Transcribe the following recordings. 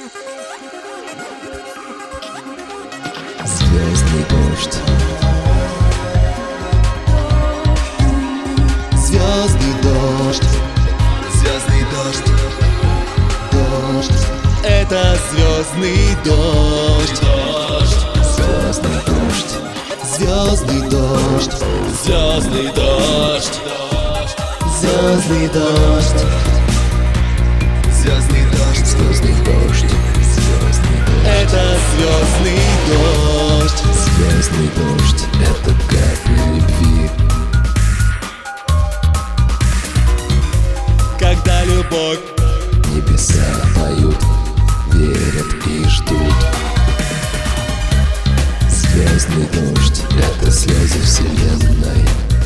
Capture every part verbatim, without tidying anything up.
Звездный дождь. Звездный дождь. Звездный дождь. Дождь. Это звездный дождь. Звездный дождь. Звездный дождь. Звездный дождь. Звездный дождь. Звездный дождь. Звездный дождь. Это звездный дождь. Звездный дождь. Это капли любви. Когда любовь Небеса поют, верят и ждут. Звездный дождь. Это слезы вселенной.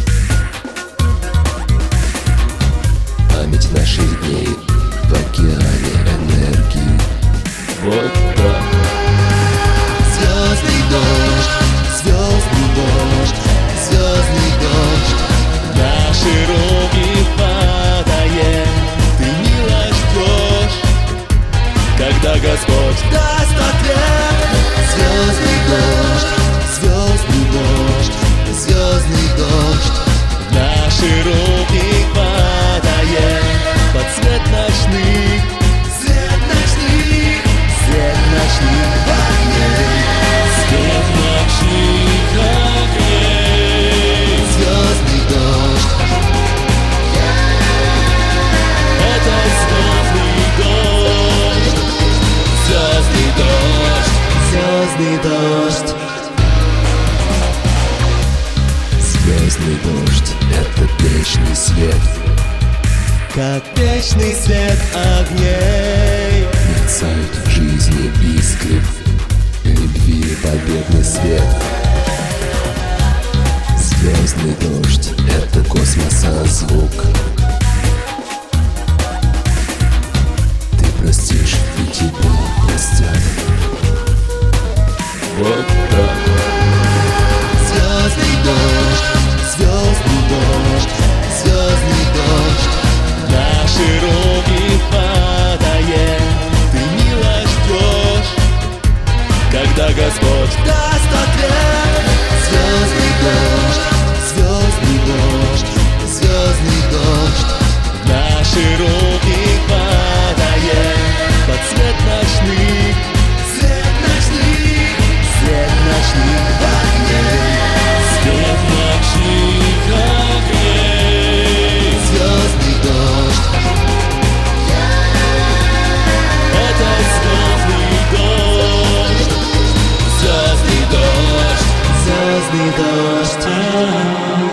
Память наших дней в океане энергии. вот так. Звездный дождь, звездный дождь, звездный дождь. Наши руки падает, ты мило ждешь, когда Господь Даст ответ. Звездный дождь, звездный дождь, звездный дождь. наши руки падает под свет ночных, Свет ночных, свет ночных огней, свет ночных огней. звездный дождь. Это звездный дождь, звездный дождь. Звездный дождь. Звездный дождь. Это вечный свет. Как вечный свет огней. Мерцают в жизни искры любви, победный свет. Звездный дождь. Это космоса звук. Ты простишь, и тебя простят. Вот так. Звездный дождь. Звездный дождь. Звездный дождь. Наши руки падает, ты мило ждешь, когда Господь Даст ответ. Звездный дождь. Звездный дождь. Звездный дождь. наши руки падает под свет ночных, Свет ночных, свет ночных огней, свет ночных огней. звездный дождь. Это звездный дождь, звездный дождь. Звездный дождь.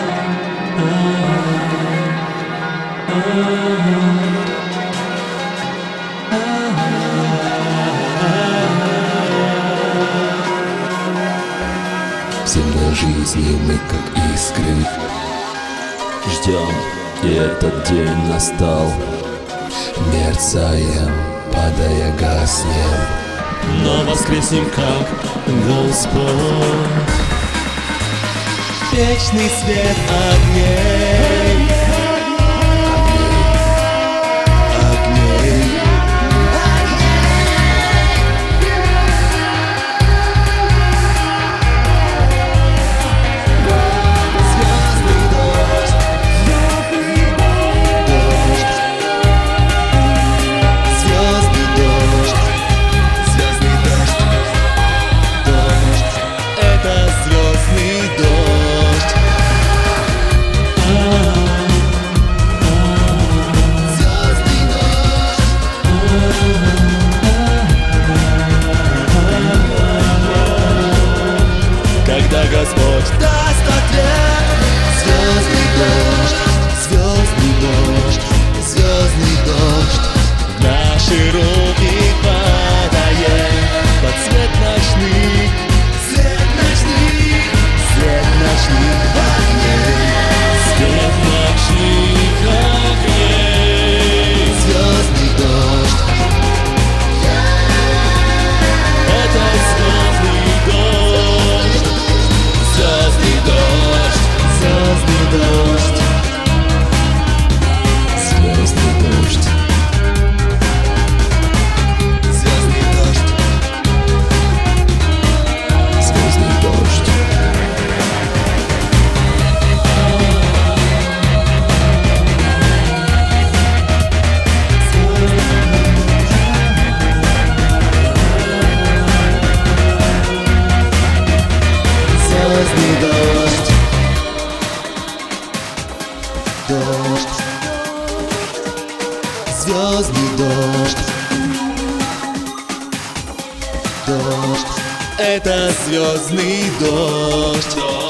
В земной жизни мы как искры ждем, и этот день настал. Мерцаем, падая, гаснем, Но воскреснем как Господь. вечный свет огней. Огней. Звездный дождь. Дождь. Звездный дождь. Звездный дождь. Дождь. Это звездный дождь. звездный дождь. Дождь. Звездный дождь. Дождь. Это звездный дождь.